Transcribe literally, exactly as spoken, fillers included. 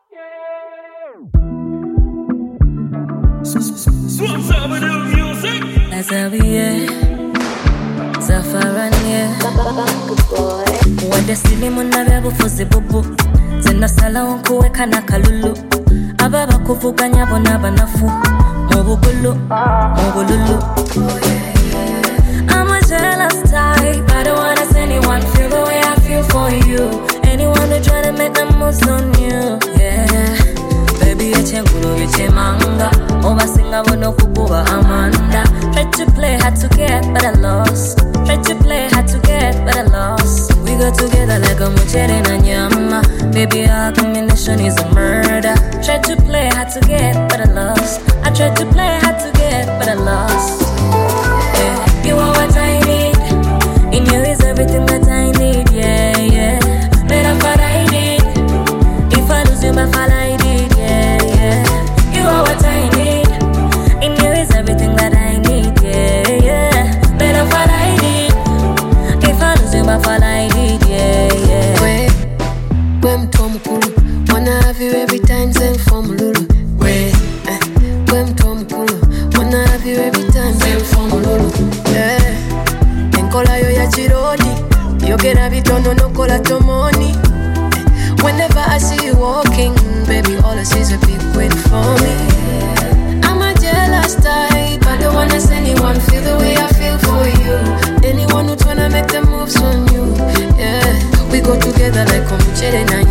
As I be here, Zafaran here. Wade silimu na byabu fuzi bubu. Zena sala unkuweka na kalulu. Ababa kuvuga nyabo na banafu. Mubugulu, mubululu. I'm a jealous type. I don't wanna see anyone feel the way I feel for you. Anyone who try to make the moves on you, yeah. Baby, eche ngulu eche manga. Oba singa bono kukuba Amanda. Tried to play hard to get, but I lost. Tried to play hard to get, but I lost. We go together like a muchere na nyama. Baby, our combination is a murder. Tried to play hard to get, but I lost. I tried to play hard to get, but I lost. Yeah. You are what I need. In you is everything that I need, yeah, yeah. Made up what I need. If I lose you, my fall I need, yeah, yeah. You are what I need. In you is everything that I need, yeah, yeah. Made up what I need. If I lose you, my fall I need, yeah, yeah. Wait, when Tom Kulu, wanna have you every time, same from Lulu. Wait, eh, when Tom Kulu, wanna have you every time, same from Lulu. Yeah, enkola yo ya chirodi, yo gera bitono no kola tomoni. Whenever I see you walking, baby, all I see is a big win for me. I'm a jealous type. I don't wanna see anyone feel the way I feel for you. Anyone who tryna make the moves on you, yeah. We go together like Omuchere na